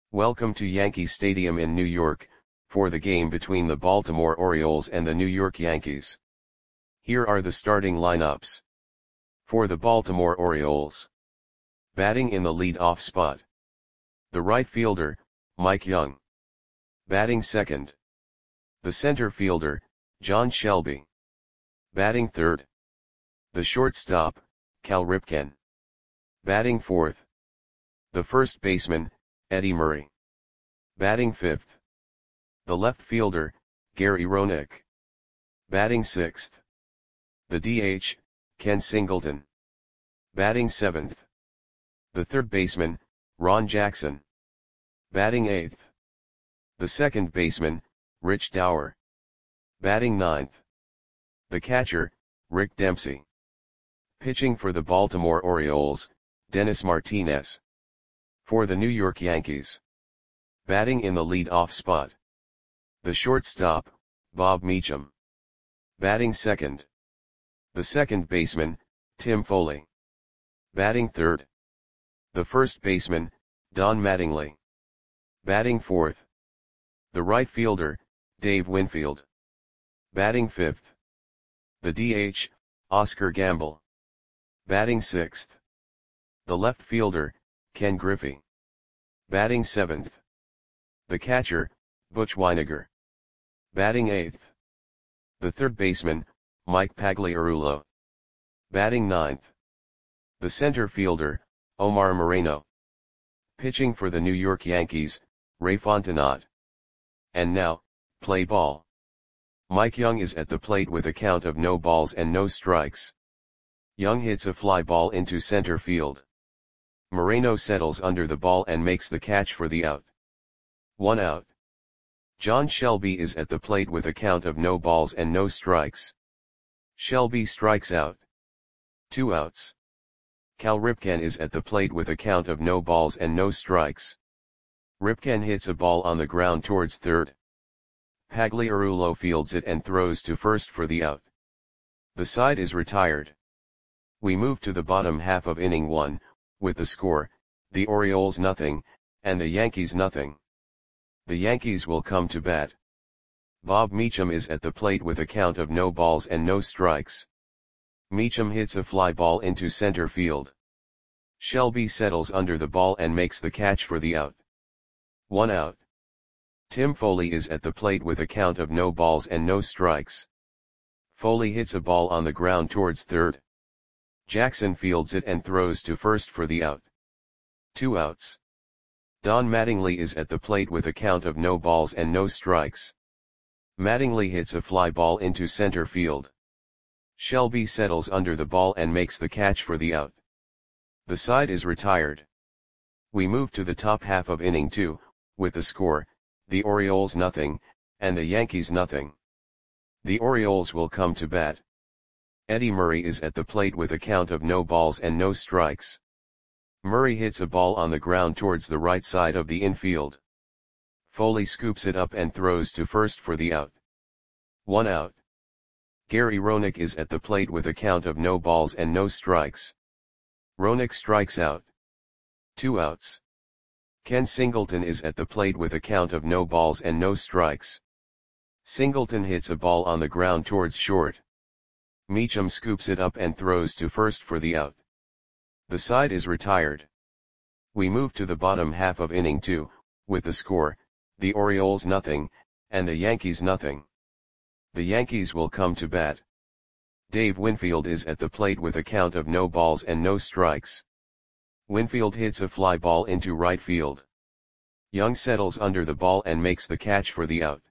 Welcome to Yankee Stadium in New York, for the game between the Baltimore Orioles and the New York Yankees. Here are the starting lineups. For the Baltimore Orioles. Batting in the lead-off spot. The right fielder, Mike Young. Batting second. The center fielder, John Shelby. Batting third. The shortstop, Cal Ripken. Batting fourth. The first baseman, Eddie Murray. Batting fifth. The left fielder, Gary Roenick. Batting sixth. The DH, Ken Singleton. Batting seventh. The third baseman, Ron Jackson. Batting eighth. The second baseman, Rich Dauer. Batting ninth. The catcher, Rick Dempsey. Pitching for the Baltimore Orioles, Dennis Martinez. For the New York Yankees. Batting in the lead-off spot. The shortstop, Bob Meacham. Batting second. The second baseman, Tim Foley. Batting third. The first baseman, Don Mattingly. Batting fourth. The right fielder, Dave Winfield. Batting fifth. The DH, Oscar Gamble. Batting sixth. The left fielder, Ken Griffey. Batting seventh. The catcher, Butch Wynegar. Batting eighth. The third baseman, Mike Pagliarulo. Batting ninth. The center fielder, Omar Moreno. Pitching for the New York Yankees, Ray Fontenot. And now, play ball. Mike Young is at the plate with a count of no balls and no strikes. Young hits a fly ball into center field. Moreno settles under the ball and makes the catch for the out. 1 out. John Shelby is at the plate with a count of no balls and no strikes. Shelby strikes out. 2 outs. Cal Ripken is at the plate with a count of no balls and no strikes. Ripken hits a ball on the ground towards third. Pagliarulo fields it and throws to first for the out. The side is retired. We move to the bottom half of inning 1, with the score, the Orioles nothing, and the Yankees nothing. The Yankees will come to bat. Bob Meacham is at the plate with a count of no balls and no strikes. Meacham hits a fly ball into center field. Shelby settles under the ball and makes the catch for the out. 1 out. Tim Foley is at the plate with a count of no balls and no strikes. Foley hits a ball on the ground towards third. Jackson fields it and throws to first for the out. 2 outs. Don Mattingly is at the plate with a count of no balls and no strikes. Mattingly hits a fly ball into center field. Shelby settles under the ball and makes the catch for the out. The side is retired. We move to the top half of inning 2, with the score, the Orioles nothing, and the Yankees nothing. The Orioles will come to bat. Eddie Murray is at the plate with a count of no balls and no strikes. Murray hits a ball on the ground towards the right side of the infield. Foley scoops it up and throws to first for the out. 1 out. Gary Roenick is at the plate with a count of no balls and no strikes. Roenick strikes out. 2 outs. Ken Singleton is at the plate with a count of no balls and no strikes. Singleton hits a ball on the ground towards short. Meacham scoops it up and throws to first for the out. The side is retired. We move to the bottom half of inning 2, with the score, the Orioles nothing, and the Yankees nothing. The Yankees will come to bat. Dave Winfield is at the plate with a count of no balls and no strikes. Winfield hits a fly ball into right field. Young settles under the ball and makes the catch for the out.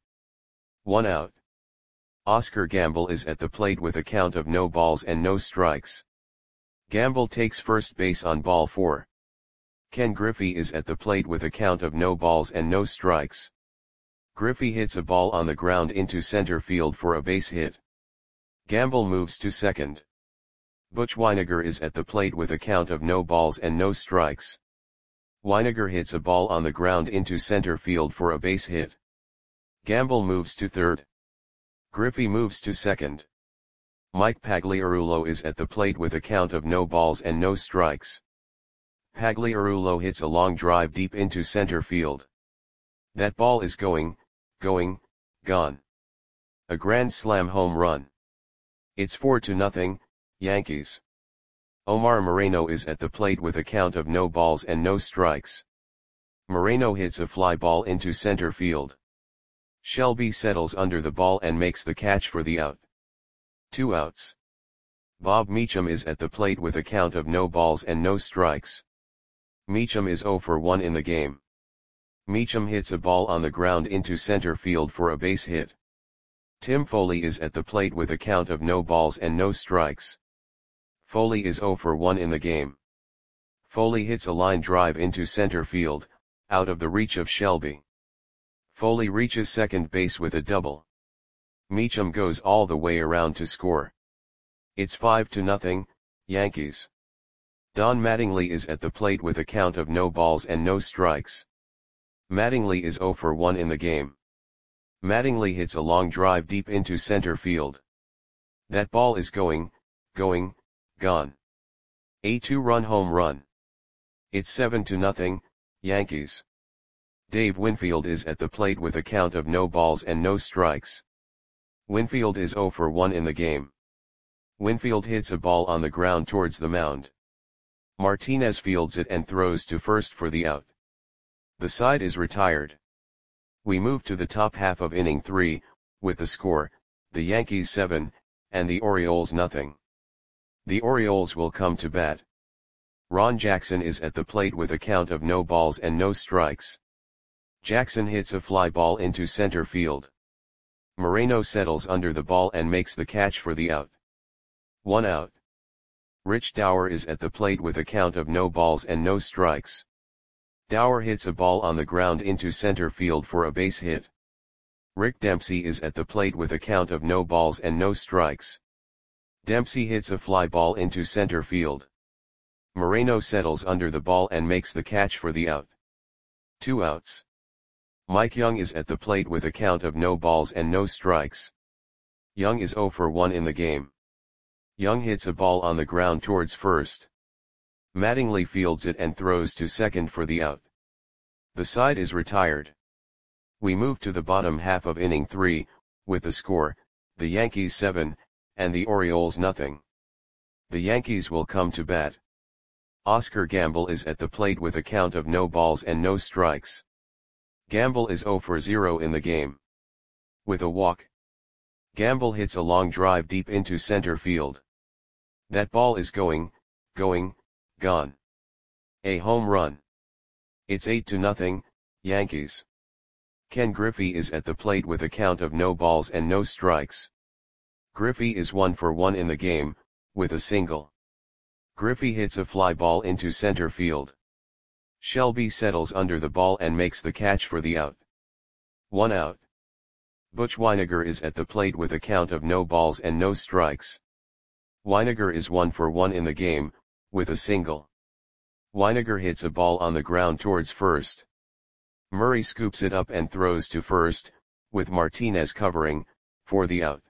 1 out. Oscar Gamble is at the plate with a count of no balls and no strikes. Gamble takes first base on ball 4. Ken Griffey is at the plate with a count of no balls and no strikes. Griffey hits a ball on the ground into center field for a base hit. Gamble moves to second. Butch Wynegar is at the plate with a count of no balls and no strikes. Wynegar hits a ball on the ground into center field for a base hit. Gamble moves to third. Griffey moves to second. Mike Pagliarulo is at the plate with a count of no balls and no strikes. Pagliarulo hits a long drive deep into center field. That ball is going, gone. A grand slam home run. It's 4-0, Yankees. Omar Moreno is at the plate with a count of no balls and no strikes. Moreno hits a fly ball into center field. Shelby settles under the ball and makes the catch for the out. 2 outs. Bob Meacham is at the plate with a count of no balls and no strikes. Meacham is 0 for 1 in the game. Meacham hits a ball on the ground into center field for a base hit. Tim Foley is at the plate with a count of no balls and no strikes. Foley is 0 for 1 in the game. Foley hits a line drive into center field, out of the reach of Shelby. Foley reaches second base with a double. Meacham goes all the way around to score. It's 5-0, Yankees. Don Mattingly is at the plate with a count of no balls and no strikes. Mattingly is 0 for 1 in the game. Mattingly hits a long drive deep into center field. That ball is going, gone. A 2-run home run. It's 7-0, Yankees. Dave Winfield is at the plate with a count of no balls and no strikes. Winfield is 0 for 1 in the game. Winfield hits a ball on the ground towards the mound. Martinez fields it and throws to first for the out. The side is retired. We move to the top half of inning 3, with the score, the Yankees 7, and the Orioles nothing. The Orioles will come to bat. Ron Jackson is at the plate with a count of no balls and no strikes. Jackson hits a fly ball into center field. Moreno settles under the ball and makes the catch for the out. 1 out. Rich Dower is at the plate with a count of no balls and no strikes. Dower hits a ball on the ground into center field for a base hit. Rick Dempsey is at the plate with a count of no balls and no strikes. Dempsey hits a fly ball into center field. Moreno settles under the ball and makes the catch for the out. 2 outs. Mike Young is at the plate with a count of no balls and no strikes. Young is 0 for 1 in the game. Young hits a ball on the ground towards first. Mattingly fields it and throws to second for the out. The side is retired. We move to the bottom half of inning 3, with the score, the Yankees 7, and the Orioles nothing. The Yankees will come to bat. Oscar Gamble is at the plate with a count of no balls and no strikes. Gamble is 0 for 0 in the game. With a walk. Gamble hits a long drive deep into center field. That ball is going, gone. A home run. It's 8-0, Yankees. Ken Griffey is at the plate with a count of no balls and no strikes. Griffey is 1 for 1 in the game, with a single. Griffey hits a fly ball into center field. Shelby settles under the ball and makes the catch for the out. 1 out. Butch Wynegar is at the plate with a count of no balls and no strikes. Wynegar is 1 for 1 in the game, with a single. Wynegar hits a ball on the ground towards first. Murray scoops it up and throws to first, with Martinez covering, for the out.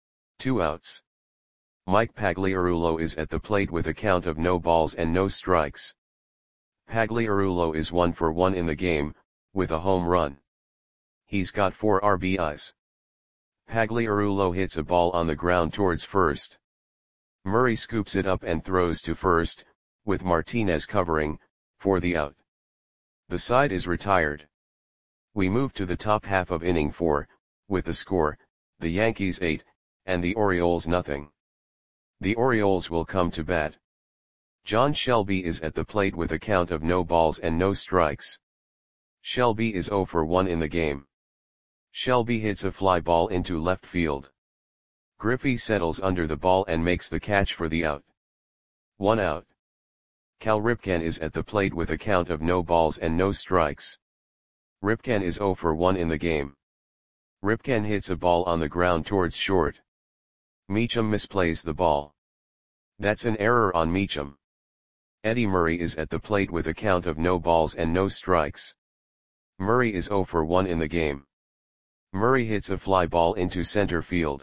2 outs. Mike Pagliarulo is at the plate with a count of no balls and no strikes. Pagliarulo is 1 for 1 in the game, with a home run. He's got 4 RBIs. Pagliarulo hits a ball on the ground towards first. Murray scoops it up and throws to first, with Martinez covering, for the out. The side is retired. We move to the top half of inning 4, with the score, the Yankees 8, and the Orioles nothing. The Orioles will come to bat. John Shelby is at the plate with a count of no balls and no strikes. Shelby is 0 for 1 in the game. Shelby hits a fly ball into left field. Griffey settles under the ball and makes the catch for the out. 1 out. Cal Ripken is at the plate with a count of no balls and no strikes. Ripken is 0 for 1 in the game. Ripken hits a ball on the ground towards short. Meacham misplays the ball. That's an error on Meacham. Eddie Murray is at the plate with a count of no balls and no strikes. Murray is 0 for 1 in the game. Murray hits a fly ball into center field.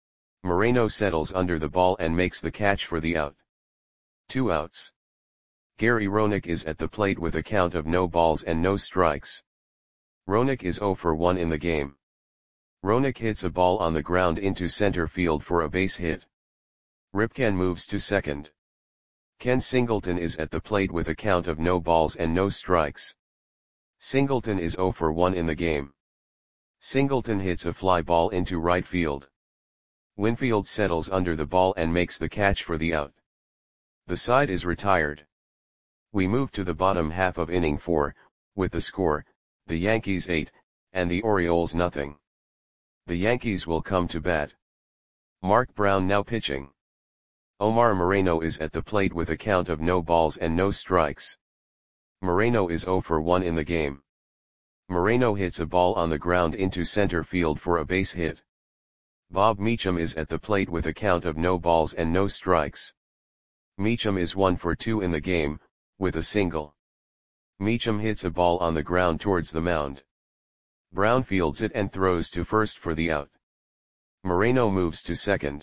Moreno settles under the ball and makes the catch for the out. 2 outs. Gary Roenick is at the plate with a count of no balls and no strikes. Roenick is 0 for 1 in the game. Roenick hits a ball on the ground into center field for a base hit. Ripken moves to second. Ken Singleton is at the plate with a count of no balls and no strikes. Singleton is 0 for 1 in the game. Singleton hits a fly ball into right field. Winfield settles under the ball and makes the catch for the out. The side is retired. We move to the bottom half of inning 4, with the score, the Yankees 8, and the Orioles nothing. The Yankees will come to bat. Mark Brown now pitching. Omar Moreno is at the plate with a count of no balls and no strikes. Moreno is 0 for 1 in the game. Moreno hits a ball on the ground into center field for a base hit. Bob Meacham is at the plate with a count of no balls and no strikes. Meacham is 1 for 2 in the game, with a single. Meacham hits a ball on the ground towards the mound. Brown fields it and throws to first for the out. Moreno moves to second.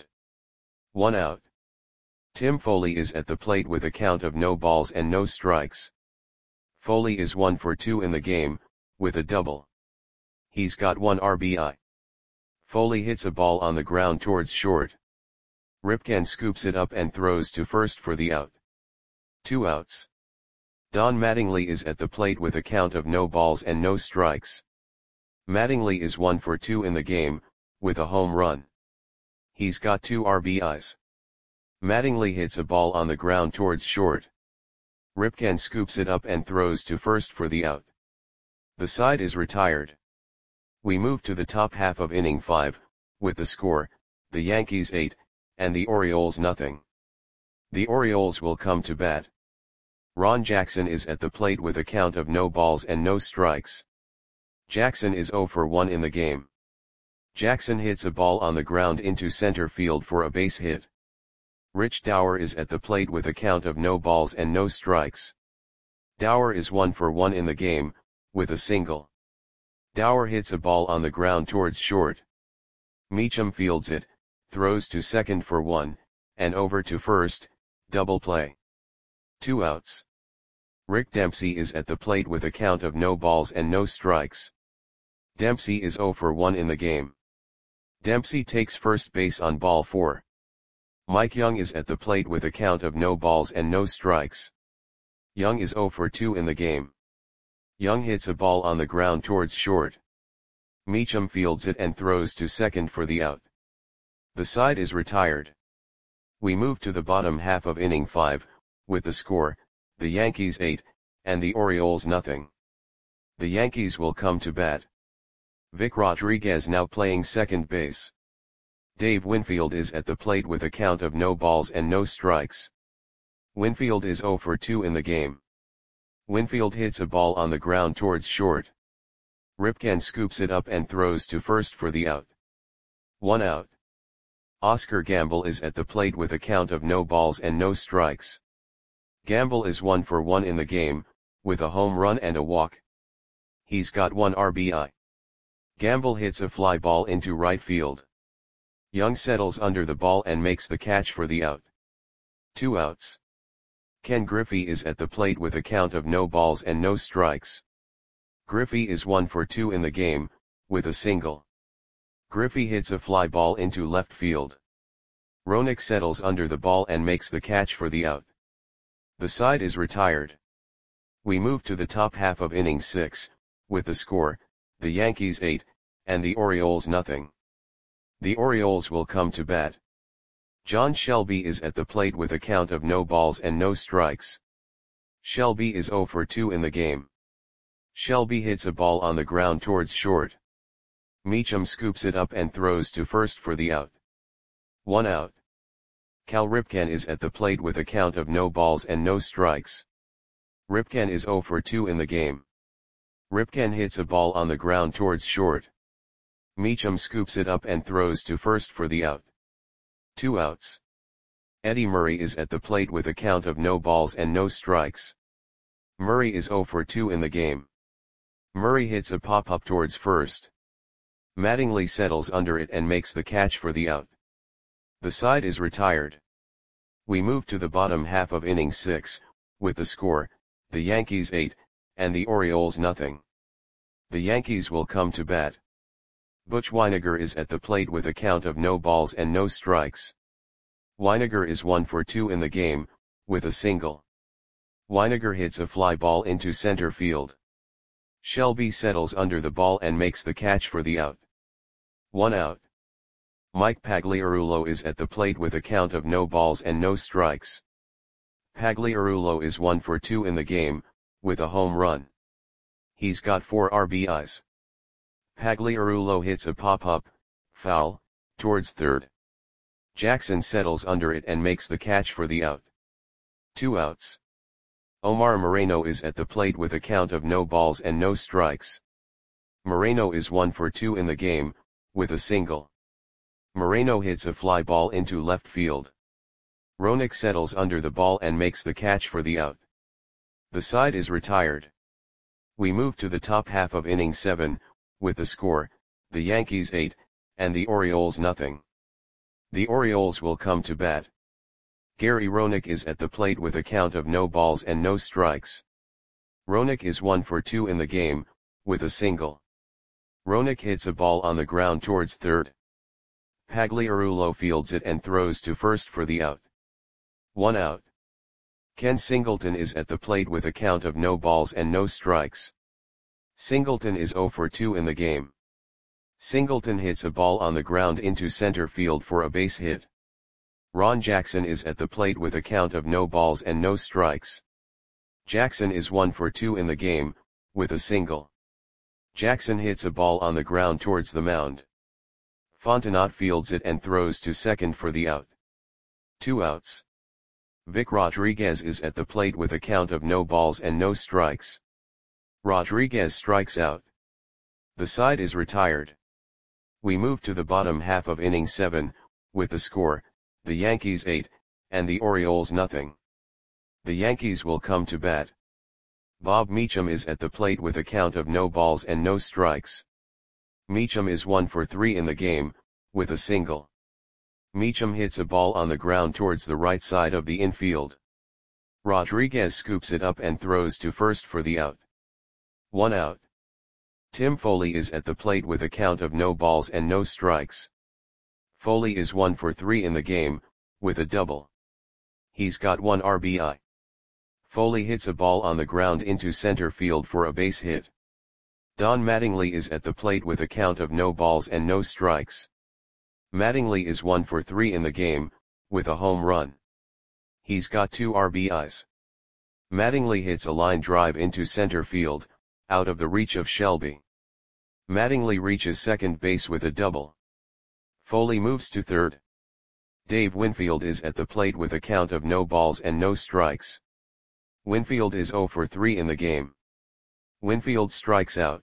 1 out. Tim Foley is at the plate with a count of no balls and no strikes. Foley is 1 for 2 in the game, with a double. He's got 1 RBI. Foley hits a ball on the ground towards short. Ripken scoops it up and throws to first for the out. 2 outs. Don Mattingly is at the plate with a count of no balls and no strikes. Mattingly is 1 for 2 in the game, with a home run. He's got 2 RBIs. Mattingly hits a ball on the ground towards short. Ripken scoops it up and throws to first for the out. The side is retired. We move to the top half of inning 5, with the score, the Yankees 8, and the Orioles nothing. The Orioles will come to bat. Ron Jackson is at the plate with a count of no balls and no strikes. Jackson is 0 for 1 in the game. Jackson hits a ball on the ground into center field for a base hit. Rich Dower is at the plate with a count of no balls and no strikes. Dower is 1 for 1 in the game, with a single. Dower hits a ball on the ground towards short. Meacham fields it, throws to second for 1, and over to first, double play. 2 outs. Rick Dempsey is at the plate with a count of no balls and no strikes. Dempsey is 0 for 1 in the game. Dempsey takes first base on ball 4. Mike Young is at the plate with a count of no balls and no strikes. Young is 0 for 2 in the game. Young hits a ball on the ground towards short. Meacham fields it and throws to second for the out. The side is retired. We move to the bottom half of inning 5, with the score, the Yankees 8, and the Orioles nothing. The Yankees will come to bat. Vic Rodriguez now playing second base. Dave Winfield is at the plate with a count of no balls and no strikes. Winfield is 0 for 2 in the game. Winfield hits a ball on the ground towards short. Ripken scoops it up and throws to first for the out. 1 out. Oscar Gamble is at the plate with a count of no balls and no strikes. Gamble is 1 for 1 in the game, with a home run and a walk. He's got 1 RBI. Gamble hits a fly ball into right field. Young settles under the ball and makes the catch for the out. 2 outs. Ken Griffey is at the plate with a count of no balls and no strikes. Griffey is 1 for 2 in the game, with a single. Griffey hits a fly ball into left field. Roenick settles under the ball and makes the catch for the out. The side is retired. We move to the top half of inning 6, with the score, the Yankees 8, and the Orioles nothing. The Orioles will come to bat. John Shelby is at the plate with a count of no balls and no strikes. Shelby is 0 for 2 in the game. Shelby hits a ball on the ground towards short. Meacham scoops it up and throws to first for the out. 1 out. Cal Ripken is at the plate with a count of no balls and no strikes. Ripken is 0 for 2 in the game. Ripken hits a ball on the ground towards short. Meacham scoops it up and throws to first for the out. 2 outs. Eddie Murray is at the plate with a count of no balls and no strikes. Murray is 0 for 2 in the game. Murray hits a pop-up towards first. Mattingly settles under it and makes the catch for the out. The side is retired. We move to the bottom half of inning 6, with the score, the Yankees 8, and the Orioles nothing. The Yankees will come to bat. Butch Wynegar is at the plate with a count of no balls and no strikes. Wynegar is 1 for 2 in the game, with a single. Wynegar hits a fly ball into center field. Shelby settles under the ball and makes the catch for the out. 1 out. Mike Pagliarulo is at the plate with a count of no balls and no strikes. Pagliarulo is 1 for 2 in the game, with a home run. He's got 4 RBIs. Pagliarulo hits a pop-up, foul, towards third. Jackson settles under it and makes the catch for the out. 2 outs. Omar Moreno is at the plate with a count of no balls and no strikes. Moreno is 1 for 2 in the game, with a single. Moreno hits a fly ball into left field. Roenick settles under the ball and makes the catch for the out. The side is retired. We move to the top half of inning 7, with the score, the Yankees 8, and the Orioles nothing. The Orioles will come to bat. Gary Roenick is at the plate with a count of no balls and no strikes. Roenick is 1 for 2 in the game, with a single. Roenick hits a ball on the ground towards third. Pagliarulo fields it and throws to first for the out. 1 out. Ken Singleton is at the plate with a count of no balls and no strikes. Singleton is 0 for 2 in the game. Singleton hits a ball on the ground into center field for a base hit. Ron Jackson is at the plate with a count of no balls and no strikes. Jackson is 1 for 2 in the game, with a single. Jackson hits a ball on the ground towards the mound. Fontenot fields it and throws to second for the out. 2 outs. Vic Rodriguez is at the plate with a count of no balls and no strikes. Rodriguez strikes out. The side is retired. We move to the bottom half of inning 7, with the score, the Yankees 8, and the Orioles nothing. The Yankees will come to bat. Bob Meacham is at the plate with a count of no balls and no strikes. Meacham is 1 for 3 in the game, with a single. Meacham hits a ball on the ground towards the right side of the infield. Rodriguez scoops it up and throws to first for the out. 1 out. Tim Foley is at the plate with a count of no balls and no strikes. Foley is 1 for 3 in the game, with a double. He's got 1 RBI. Foley hits a ball on the ground into center field for a base hit. Don Mattingly is at the plate with a count of no balls and no strikes. Mattingly is 1 for 3 in the game, with a home run. He's got 2 RBIs. Mattingly hits a line drive into center field, out of the reach of Shelby. Mattingly reaches second base with a double. Foley moves to third. Dave Winfield is at the plate with a count of no balls and no strikes. Winfield is 0 for 3 in the game. Winfield strikes out.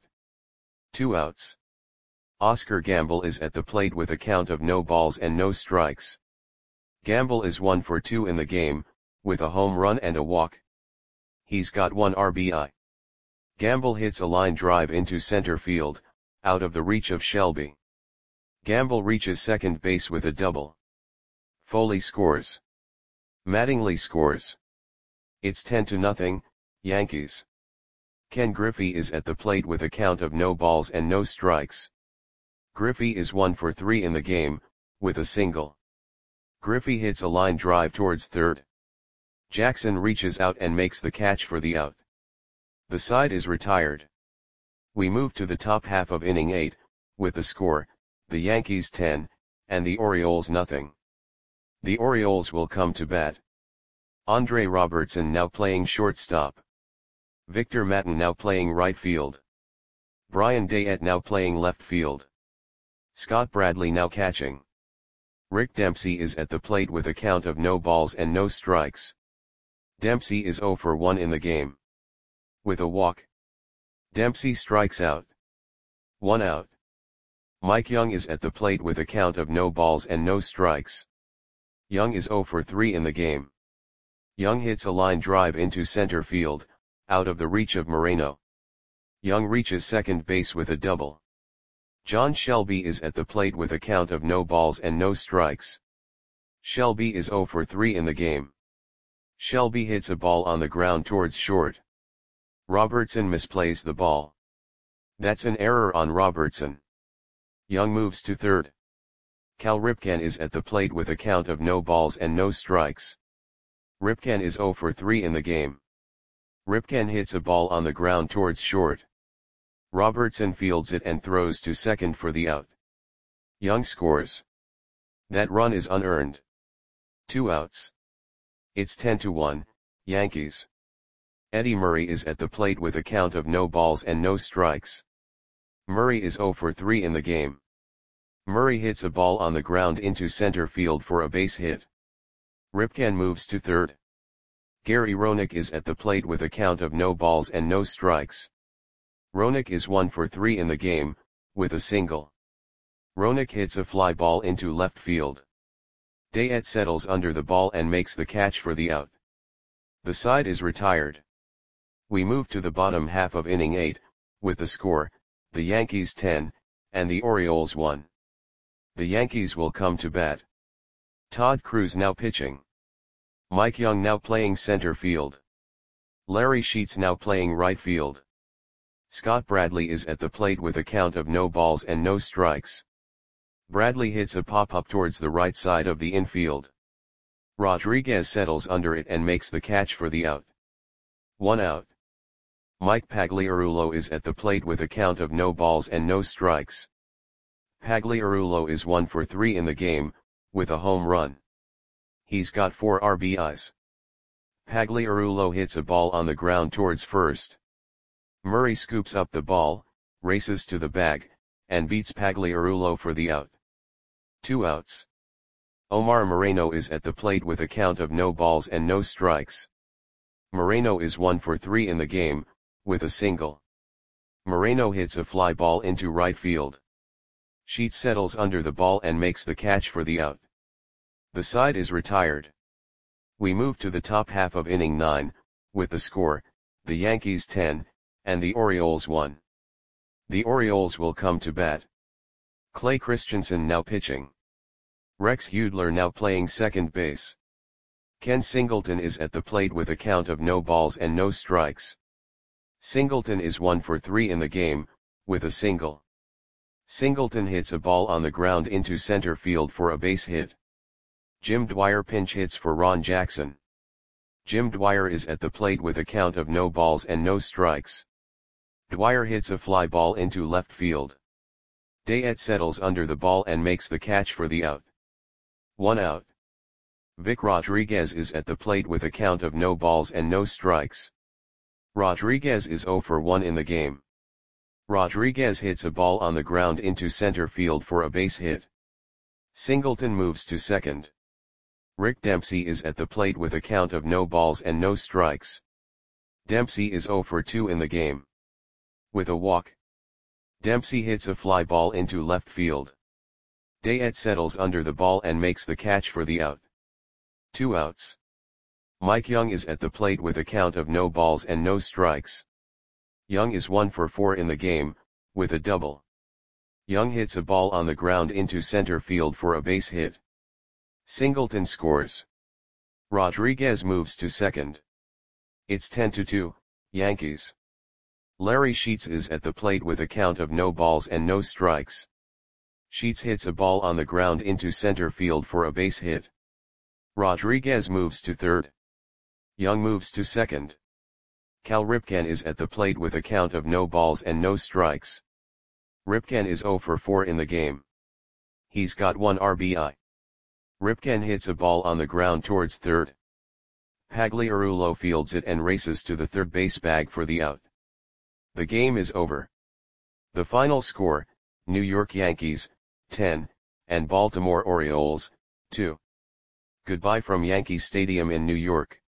2 outs. Oscar Gamble is at the plate with a count of no balls and no strikes. Gamble is 1 for 2 in the game, with a home run and a walk. He's got 1 RBI. Gamble hits a line drive into center field, out of the reach of Shelby. Gamble reaches second base with a double. Foley scores. Mattingly scores. It's 10-0, Yankees. Ken Griffey is at the plate with a count of no balls and no strikes. Griffey is 1 for 3 in the game, with a single. Griffey hits a line drive towards third. Jackson reaches out and makes the catch for the out. The side is retired. We move to the top half of inning 8, with the score, the Yankees 10, and the Orioles nothing. The Orioles will come to bat. Andre Robertson now playing shortstop. Victor Matten now playing right field. Brian Dayette now playing left field. Scott Bradley now catching. Rick Dempsey is at the plate with a count of no balls and no strikes. Dempsey is 0 for 1 in the game. With a walk. Dempsey strikes out. 1 out. Mike Young is at the plate with a count of no balls and no strikes. Young is 0 for 3 in the game. Young hits a line drive into center field, out of the reach of Moreno. Young reaches second base with a double. John Shelby is at the plate with a count of no balls and no strikes. Shelby is 0 for 3 in the game. Shelby hits a ball on the ground towards short. Robertson misplays the ball. That's an error on Robertson. Young moves to third. Cal Ripken is at the plate with a count of no balls and no strikes. Ripken is 0 for 3 in the game. Ripken hits a ball on the ground towards short. Robertson fields it and throws to second for the out. Young scores. That run is unearned. 2 outs. It's 10-1, Yankees. Eddie Murray is at the plate with a count of no balls and no strikes. Murray is 0 for 3 in the game. Murray hits a ball on the ground into center field for a base hit. Ripken moves to third. Gary Roenick is at the plate with a count of no balls and no strikes. Roenick is 1 for 3 in the game, with a single. Roenick hits a fly ball into left field. Dayette settles under the ball and makes the catch for the out. The side is retired. We move to the bottom half of inning 8, with the score, the Yankees 10, and the Orioles 1. The Yankees will come to bat. Todd Cruz now pitching. Mike Young now playing center field. Larry Sheets now playing right field. Scott Bradley is at the plate with a count of no balls and no strikes. Bradley hits a pop-up towards the right side of the infield. Rodriguez settles under it and makes the catch for the out. 1 out. Mike Pagliarulo is at the plate with a count of no balls and no strikes. Pagliarulo is 1 for 3 in the game, with a home run. He's got 4 RBIs. Pagliarulo hits a ball on the ground towards first. Murray scoops up the ball, races to the bag, and beats Pagliarulo for the out. 2 outs. Omar Moreno is at the plate with a count of no balls and no strikes. Moreno is 1 for 3 in the game, with a single. Moreno hits a fly ball into right field. Sheets settles under the ball and makes the catch for the out. The side is retired. We move to the top half of inning 9, with the score, the Yankees 10, and the Orioles 1. The Orioles will come to bat. Clay Christensen now pitching. Rex Hudler now playing second base. Ken Singleton is at the plate with a count of no balls and no strikes. Singleton is 1 for 3 in the game, with a single. Singleton hits a ball on the ground into center field for a base hit. Jim Dwyer pinch hits for Ron Jackson. Jim Dwyer is at the plate with a count of no balls and no strikes. Dwyer hits a fly ball into left field. Dayette settles under the ball and makes the catch for the out. 1 out. Vic Rodriguez is at the plate with a count of no balls and no strikes. Rodriguez is 0 for 1 in the game. Rodriguez hits a ball on the ground into center field for a base hit. Singleton moves to second. Rick Dempsey is at the plate with a count of no balls and no strikes. Dempsey is 0 for 2 in the game. With a walk. Dempsey hits a fly ball into left field. Dayette settles under the ball and makes the catch for the out. 2 outs. Mike Young is at the plate with a count of no balls and no strikes. Young is 1 for 4 in the game, with a double. Young hits a ball on the ground into center field for a base hit. Singleton scores. Rodriguez moves to second. It's 10-2, Yankees. Larry Sheets is at the plate with a count of no balls and no strikes. Sheets hits a ball on the ground into center field for a base hit. Rodriguez moves to third. Young moves to second. Cal Ripken is at the plate with a count of no balls and no strikes. Ripken is 0 for 4 in the game. He's got 1 RBI. Ripken hits a ball on the ground towards third. Pagliarulo fields it and races to the third base bag for the out. The game is over. The final score, New York Yankees, 10, and Baltimore Orioles, 2. Goodbye from Yankee Stadium in New York.